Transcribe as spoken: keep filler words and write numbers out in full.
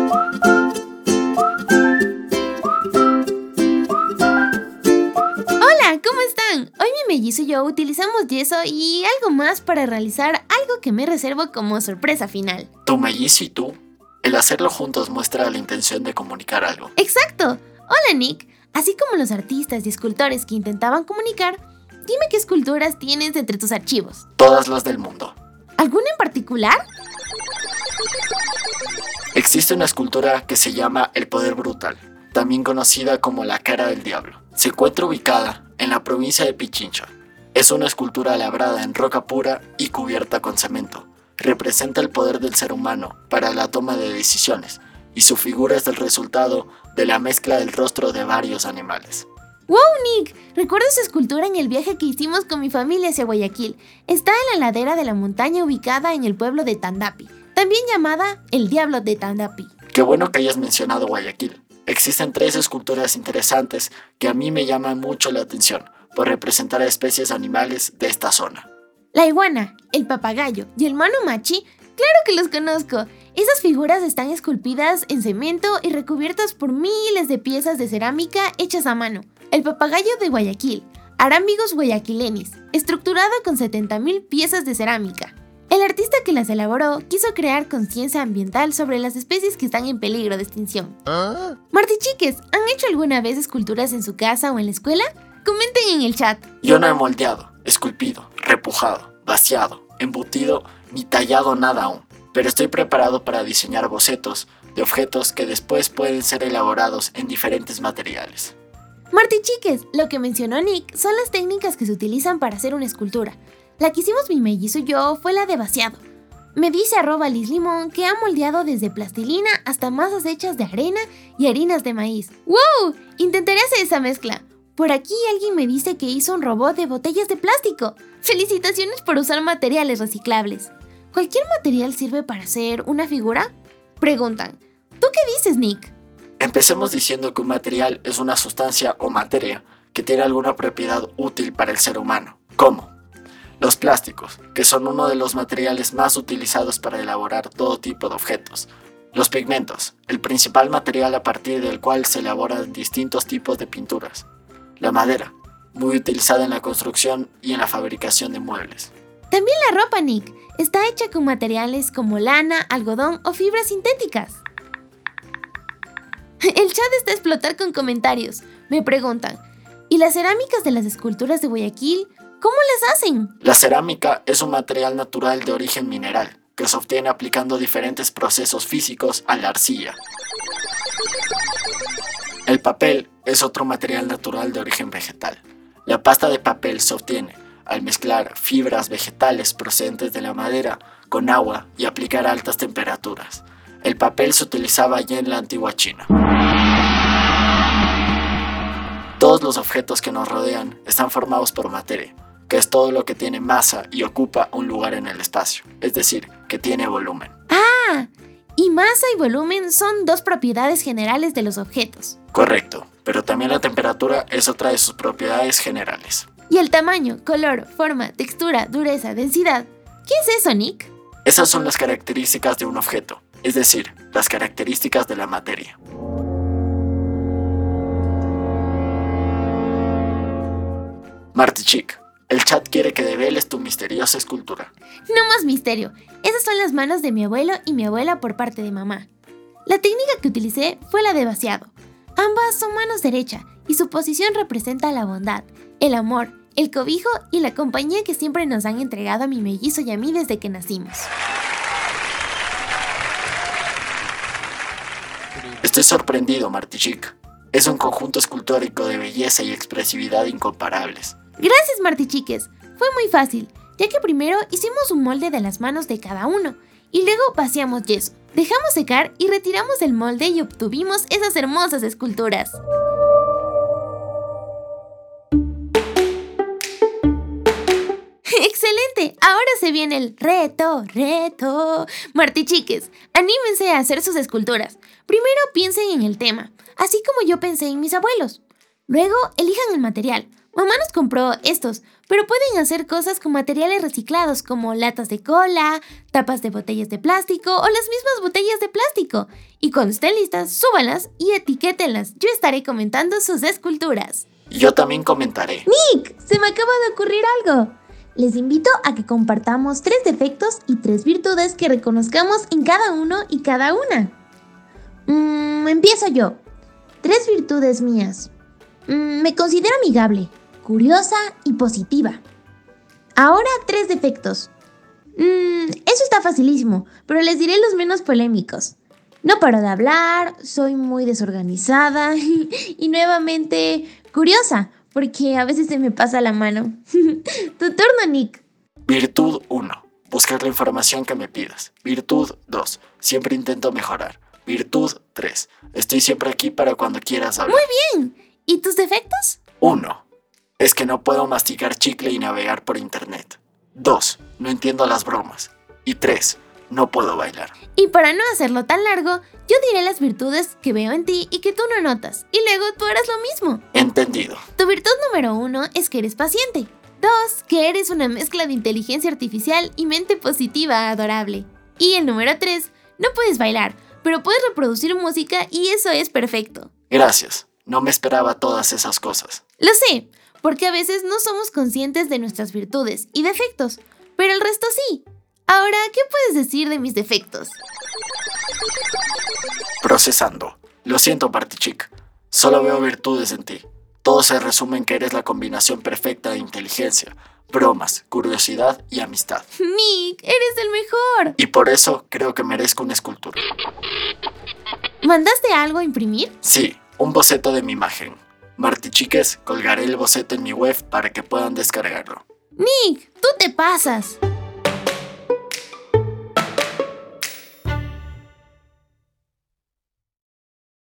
Hola, ¿cómo están? Hoy mi mellizo y yo utilizamos yeso y algo más para realizar algo que me reservo como sorpresa final. Tu mellizo y tú, el hacerlo juntos muestra la intención de comunicar algo. ¡Exacto! Hola Nick, así como los artistas y escultores que intentaban comunicar, dime qué esculturas tienes entre tus archivos. Todas las del mundo. ¿Alguna en particular? Existe una escultura que se llama El Poder Brutal, también conocida como la Cara del Diablo. Se encuentra ubicada en la provincia de Pichincha. Es una escultura labrada en roca pura y cubierta con cemento. Representa el poder del ser humano para la toma de decisiones, y su figura es el resultado de la mezcla del rostro de varios animales. ¡Wow, Nick! Recuerdo esa escultura en el viaje que hicimos con mi familia hacia Guayaquil. Está en la ladera de la montaña ubicada en el pueblo de Tandapi, también llamada El Diablo de Tandapi. Qué bueno que hayas mencionado Guayaquil. Existen tres esculturas interesantes que a mí me llaman mucho la atención por representar a especies animales de esta zona. La iguana, el papagayo y el mano machi, claro que los conozco. Esas figuras están esculpidas en cemento y recubiertas por miles de piezas de cerámica hechas a mano. El papagayo de Guayaquil, Arámbigos guayaquilenis, estructurado con setenta mil piezas de cerámica. El artista que las elaboró quiso crear conciencia ambiental sobre las especies que están en peligro de extinción. ¿Ah? Martichiques, ¿han hecho alguna vez esculturas en su casa o en la escuela? Comenten en el chat. Yo no he moldeado, esculpido, repujado, vaciado, embutido ni tallado nada aún, pero estoy preparado para diseñar bocetos de objetos que después pueden ser elaborados en diferentes materiales. Martichiques, lo que mencionó Nick son las técnicas que se utilizan para hacer una escultura. La que hicimos mi mellizo y yo fue la de vaciado. Me dice arroba Liz Limón que ha moldeado desde plastilina hasta masas hechas de arena y harinas de maíz. ¡Wow! Intentaré hacer esa mezcla. Por aquí alguien me dice que hizo un robot de botellas de plástico. ¡Felicitaciones por usar materiales reciclables! ¿Cualquier material sirve para hacer una figura? Preguntan. ¿Tú qué dices, Nick? Empecemos diciendo que un material es una sustancia o materia que tiene alguna propiedad útil para el ser humano. ¿Cómo? Los plásticos, que son uno de los materiales más utilizados para elaborar todo tipo de objetos. Los pigmentos, el principal material a partir del cual se elaboran distintos tipos de pinturas. La madera, muy utilizada en la construcción y en la fabricación de muebles. También la ropa, Nick, está hecha con materiales como lana, algodón o fibras sintéticas. El chat está a explotar con comentarios. Me preguntan, ¿y las cerámicas de las esculturas de Guayaquil? ¿Cómo las hacen? La cerámica es un material natural de origen mineral que se obtiene aplicando diferentes procesos físicos a la arcilla. El papel es otro material natural de origen vegetal. La pasta de papel se obtiene al mezclar fibras vegetales procedentes de la madera con agua y aplicar a altas temperaturas. El papel se utilizaba ya en la antigua China. Todos los objetos que nos rodean están formados por materia, que es todo lo que tiene masa y ocupa un lugar en el espacio, es decir, que tiene volumen. ¡Ah! Y masa y volumen son dos propiedades generales de los objetos. Correcto, pero también la temperatura es otra de sus propiedades generales. ¿Y el tamaño, color, forma, textura, dureza, densidad? ¿Qué es eso, Nick? Esas son las características de un objeto, es decir, las características de la materia. Martichick, el chat quiere que develes tu misteriosa escultura. No más misterio. Esas son las manos de mi abuelo y mi abuela por parte de mamá. La técnica que utilicé fue la de vaciado. Ambas son manos derecha y su posición representa la bondad, el amor, el cobijo y la compañía que siempre nos han entregado a mi mellizo y a mí desde que nacimos. Estoy sorprendido, Martichick. Es un conjunto escultórico de belleza y expresividad incomparables. Gracias, Martichiques. Fue muy fácil, ya que primero hicimos un molde de las manos de cada uno y luego vaciamos yeso. Dejamos secar y retiramos el molde y obtuvimos esas hermosas esculturas. ¡Excelente! Ahora se viene el reto, reto. Martichiques, anímense a hacer sus esculturas. Primero piensen en el tema, así como yo pensé en mis abuelos. Luego elijan el material. Mamá nos compró estos, pero pueden hacer cosas con materiales reciclados como latas de cola, tapas de botellas de plástico o las mismas botellas de plástico. Y cuando estén listas, súbanlas y etiquétenlas. Yo estaré comentando sus esculturas. Yo también comentaré. Nick, se me acaba de ocurrir algo. Les invito a que compartamos tres defectos y tres virtudes que reconozcamos en cada uno y cada una. Mm, empiezo yo. Tres virtudes mías. Mm, me considero amigable, curiosa y positiva. Ahora tres defectos. Mm, eso está facilísimo, pero les diré los menos polémicos. No paro de hablar, soy muy desorganizada y nuevamente curiosa, porque a veces se me pasa la mano. Tu turno, Nick. Virtud uno. Buscar la información que me pidas. Virtud dos. Siempre intento mejorar. Virtud tres. Estoy siempre aquí para cuando quieras hablar. Muy bien. ¿Y tus defectos? uno. Es que no puedo masticar chicle y navegar por internet. dos. No entiendo las bromas. Y tres. No puedo bailar. Y para no hacerlo tan largo, yo diré las virtudes que veo en ti y que tú no notas. Y luego tú harás lo mismo. Entendido. Tu virtud número uno es que eres paciente. Dos, que eres una mezcla de inteligencia artificial y mente positiva adorable. Y el número tres, no puedes bailar, pero puedes reproducir música y eso es perfecto. Gracias. No me esperaba todas esas cosas. Lo sé, porque a veces no somos conscientes de nuestras virtudes y defectos, pero el resto sí. Ahora, ¿qué puedes decir de mis defectos? Procesando. Lo siento, Party Chick. Solo veo virtudes en ti. Todo se resume en que eres la combinación perfecta de inteligencia, bromas, curiosidad y amistad. Nick, eres el mejor. Y por eso creo que merezco una escultura. ¿Mandaste algo a imprimir? Sí, un boceto de mi imagen. Marty Chiques, colgaré el boceto en mi web para que puedan descargarlo. Nick, tú te pasas.